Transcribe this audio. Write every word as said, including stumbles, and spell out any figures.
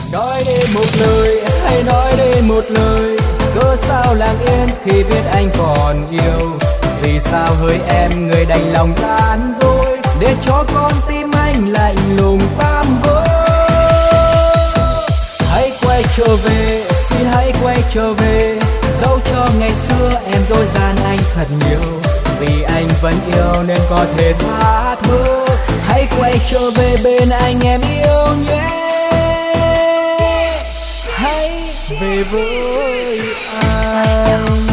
Nói đi một lời, hãy nói đi một lời, cớ sao lặng yên khi biết anh còn yêu? Vì sao hỡi em người đành lòng gian dối, để cho con tim anh lạnh lùng tan vỡ? Hãy quay trở về, xin hãy quay trở về, dẫu cho ngày xưa em dối gian anh thật nhiều. Vì anh vẫn yêu nên có thể tha thứ. Hãy quay trở về bên anh em yêu nhé. Hãy về với anh.